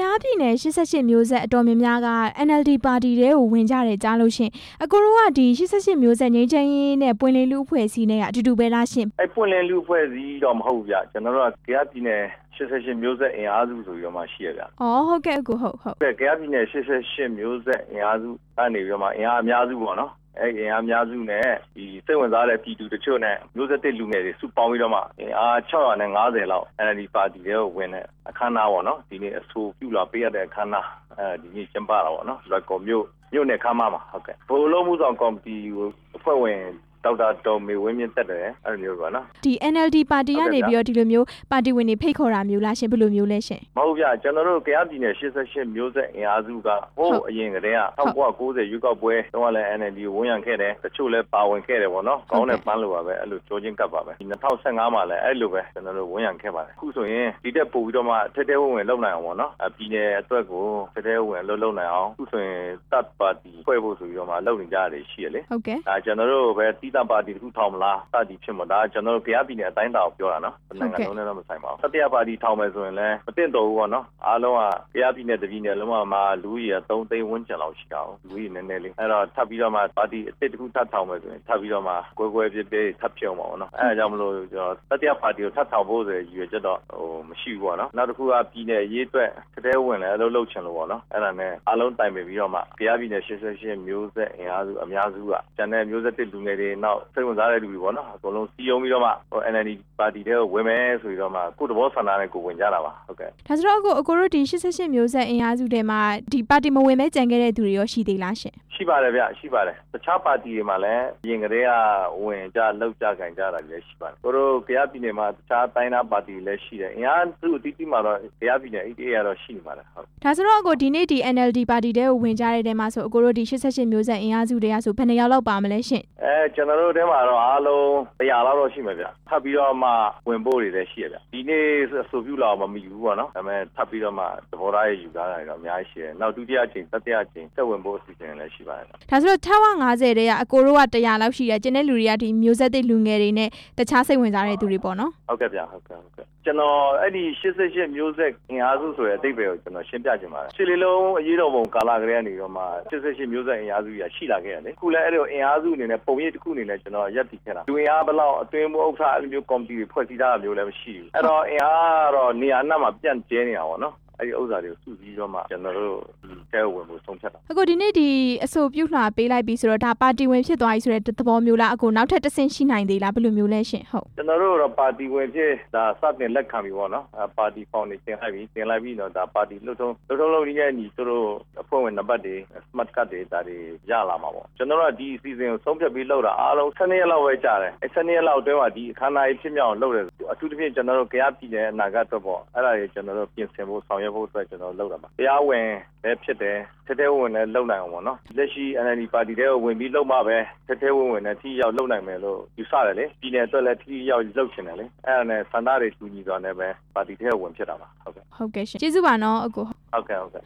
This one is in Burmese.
ားပြည်နယ်88မျိုးဆက်အတော်များများက NLD ပါတီတွေကိုဝင်ကြတယ်ကြားလို့ရှင်အကိုတို့ကဒီ88မျိုးဆက်ငြိမ်းချမ်းရေးနဲ့ပွင့်လင်းလူအဖွဲ့အစည်းနဲ့အတူတူပဲလားရှင်ပွင့်လင်းလူအဖွဲ့အစည်းတော့မဟုတ်ဘူးဗျကျွန်တော်တို့ကကယားပြည်နယ်88မျိုးဆက်အင်အားစုဆိုပြီးတော့မှရှိရဗျဟုတ်ကဲ့အကိုဟုတ်ကယားပြည်နယ်88မျိုးဆက်အင်အားစုကနေပြီးတော့မှအင်အားအများစုပေါ့နော်အင်အားများစုနဲ့ဒီစိတ်ဝင်စားတဲ့ပြည်သူတချို့နဲ့မျိုးဆက်တစ်လူငယ်တွေစုပေါင်းပြီးတော့မှအင်အား650လောက် NLD ပါတီတွေကိုဝင်တဲ့အခမ်းအနားပေါ့နော်ဒီနေ့အဆိုပြုလာပေးရတဲ့အခမ်းအနားဒီနေ့ကျင်းပတာပေါ့နော်လွိုက်ကော်မြို့နယ်ခမ်းမမှာဟုတ်ကဲ့ဘိုလ်လုံးမှုဆောင်ကော်မတီကိုအဖွဲ့ဝင်ဒေါက်တာတော်မေဝင်းမြင့်တက်တယ်အဲ့လိုမျိုးပါနော်ဒီ NLD ပါတီကနေပြီးတော့ဒီလိုမျိုးပါတီဝင်တွေဖိတ်ခေါ်တာမျိုးလားရှင်ဘယ်လိုမျိုးလဲရှင်မဟုတ်ဗျကျွန်တော်တို့ကယားပြည်နယ်88မျိုးဆက်အင်အားစုကဟိုအရင်ကတည်းက1990ရွေးကောက်ပွဲတော့လည်း NLD ဝန်ရံခဲ့တယ်တချို့လည်းပါဝင်ခဲ့တယ်ပေါ့နော်ကောင်းတဲ့ပန်းလိုပါပဲအဲ့လိုကြောချင်းကပ်ပါပဲဒီ2015မှာလည်းအဲ့လိုပဲကျွန်တော်တို့ဝန်ရံခဲ့ပါတယ်အခုဆိုရင်ဒီတက်ပို့ပြီးတော့မှထဲထဲဝင်လုပ်နိုင်အောင်ပေါ့နော်ပြည်နယ်အတွက်ကိုထဲထဲဝင်လုပ်နိုင်အောင်အခုဆိုရင်တပ်ပါတီဖွဲ့ဖို့ဆိုပြီးတော့မှလုပ်နေကြရတယ်ရှိရလေဟုတ်ကဲ့ကျွန်တော်တို့ပဲတပ်ပါတီတစ်ခုထောင်မလားစသည်ဖြစ်မှာဒါကျွန်တော်တို့ကယားပြည်နယ်အတိုင်းတာကိုပြောတာနော်နိုင်ငံလုံးနဲ့တော့မဆိုင်ပါဘူးတတိယပါတီထောင်မယ်ဆိုရင်လည်းမတင်တော့ဘူးပေါ့နော်အားလုံးကကယားပြည်နယ်တပြည်နယ်လုံးမှာလူကြီး3သိန်းဝန်းကျင်လောက်ရှိတာလူကြီးနည်းနည်းလေးအဲ့တော့ထပ်ပြီးတော့မှပါတီအစ်တစ်ခုထပ်ထောင်မယ်ဆိုရင်ထပ်ပြီးတော့မှကွဲပြစ်ထပ်ပြုံးပါပေါ့နော်အဲ့ဒါကြောင့်မလို့တတိယပါတီကိုထပ်ထောင်ဖို့ဆိုရည်ရွယ်ချက်တော့မရှိဘူးပေါ့နော်နောက်တစ်ခုကပြည်နယ်ရေးအတွက်တဲဝင်လည်းအလုပ်လုပ်ချင်လို့ပေါ့နော်အဲ့ဒါနဲ့အားလုံးတိုင်ပင်ပြီးတော့မှကယားပြည်နယ်88မျိုးဆက်အင်အားစုအများစုကကျန်တဲ့မျိုးဆက်တစ်လူငယ်တွေနောက်စိတ်ဝင်စားတဲ့လူတွေပေါ့နော်အကုန်လုံးစီယုံပြီးတော့မှ NLD ပါတီတွေကိုဝင်မယ်ဆိုပြီးတော့မှကိုယ်တဘောဆန္ဒနဲ့ကိုဝင်ကြတာပါဟုတ်ကဲ့ဒါဆိုတော့အကိုတို့ဒီ88မျိုးဆက်အင်အားစုတွေမှာဒီပါတီမဝင်မဲကြံခဲ့တဲ့သူတွေရောရှိသေးလားရှင်ရှိပါတယ်ဗျရှိပါတယ်တခြားပါတီတွေမှာလည်းရင်ကလေးကဝင်ကြလောက်ကြခံကြတာလည်းရှိပါတယ်တို့ကယားပြည်နယ်မှာတခြားတိုင်းသားပါတီလည်းရှိတယ်အင်အားစုအတီးတီးမှာတော့ကယားပြည်နယ်အေးရတော့ရှိနေပါတယ်ဟုတ်ဒါဆိုတော့အကိုဒီနေ့ဒီ NLD ပါတီတွေကိုဝင်ကြတဲ့တဲမှာဆိုအကိုတို့ဒီ88မျိုးဆက်အင်အားစုတွေကဆိုဘယ်နှယောက်လောက်ပါမလဲရှင်ကျွန်တော်တို့တဲမှာတော့အားလုံး100လောက်တော့ရှိမှာဗျထပ်ပြီးတော့မှဝင်ဖို့တွေလည်းရှိရဗျဒီနေ့အဆိုပြုလာမမီဘူးပေါ့နော်ဒါပေမဲ့ထပ်ပြီးတော့မှသဘောထားရယူထားတာတော့အများကြီးရှိတယ်နောက်ဒုတိယအချိန်တတိယအချိန်သက်ဝင်ဖို့အစီအစဉ်လည်းရှိပါတယ်ဒါဆိုတော့1050တဲကအကိုတို့က100လောက်ရှိတယ်ကျန်တဲ့လူတွေကဒီမျိုးဆက်တဲ့လူငယ်တွေနဲ့တခြားစိတ်ဝင်စားတဲ့သူတွေပေါ့နော်ဟုတ်ကဲ့ဗျဟုတ်ကဲ့ကျွန်တော်အဲ့ဒီ88မျိုးဆက်အင်အားစုဆိုတဲ့အဓိပ္ပာယ်ကိုကျွန်တော်ရှင်းပြချင်ပါတယ်ရှစ်လေးလုံးအရေးတော်ပုံကာလကလေးကနေတော့မှ88မျိုးဆက်အင်အားစုကြီးရှိလာခဲ့တယ်လေခုလည်းအဲ့လိုအင်အားစုအနေနဲ့ပုံရိပ်တစ်ခုအနေနဲ့ကျွန်တော်ရပ်တည်ခဲ့တာလူအင်အားဘလောက်အတွင်းမှုဥက္ကဋ္ဌအဲ့လိုမျိုးကော်မတီတွေဖွဲ့စည်းထားတာမျိုးလည်းမရှိဘူးအဲ့တော့အင်အားကတော့နေရာအနှံ့မှာပြန့်ကျဲနေတာပေါ့နော်အဲ့ဒီဥစ္စာတွေကိုစုစည်းတော့မှကျွန်တော်တို့တဲဝင်ဖို့ဆုံးဖြတ်တာအခုဒီနေ့ဒီအဆိုပြုလွှာပေးလိုက်ပြီးဆိုတော့ဒါပါတီဝင်ဖြစ်သွားပြီဆိုတဲ့သဘောမျိုးလားအခုနောက်ထပ်တစ်ဆင့်ရှိနိုင်သေးလားဘယ်လိုမျိုးလဲရှင်ဟုတ်ကျွန်တော်တို့တော့ပါတီဝင်ဖြစ်ဒါစတင်လက်ခံပြီပေါ့နော်ပါတီဖောင်နေတင်လိုက်ပြီးတော့ဒါပါတီလှုပ်ထုံးလုပ်ရင်းနဲ့သူတို့အဖွဲ့ဝင်နံပါတ်တွေ smart card တွေဒါတွေရလာမှာပေါ့ကျွန်တော်တို့ကဒီအစီအစဉ်ကိုဆုံးဖြတ်ပြီးလုပ်တာအားလုံး12ရက်လောက်ပဲကြာတယ်အဲ12ရက်လောက်အတွင်းမှာဒီအခမ်းအနားကြီးဖြစ်မြောက်အောင်လုပ်တယ်အထူးသဖြင့်ကျွန်တော်တို့ကယားပြည်နယ်အနာဂတ်အတွက်ပေါ့အဲ့ဒါတွေကျွန်တော်တို့ပြင်ဆင်ဖို့ဆောင်ရွက်ဖို့အတွက်ကျွန်တော်လုပ်တာပါတရားဝင်ပဲဖြစ်တယ်ထဲဝင်လည်းလုပ်နိုင်အောင်ပေါ့နော်လက်ရှိ NLD ပါတီတွေကိုဝင်ပြီးလုပ်မှပဲထဲဝင်နဲ့ထိရောက်လုပ်နိုင်မယ်လို့ယူဆတယ်လေပြည်နယ်အတွက်လည်းထိရောက်လုပ်ချင်တယ်လေအဲ့ဒါနဲ့စန္ဒတွေတူညီစွာနဲ့ပဲပါတီထဲဝင်ဖြစ်တာပါဟုတ်ကဲ့ရှင်ကျေးဇူးပါနော်အကိုဟုတ်ကဲ့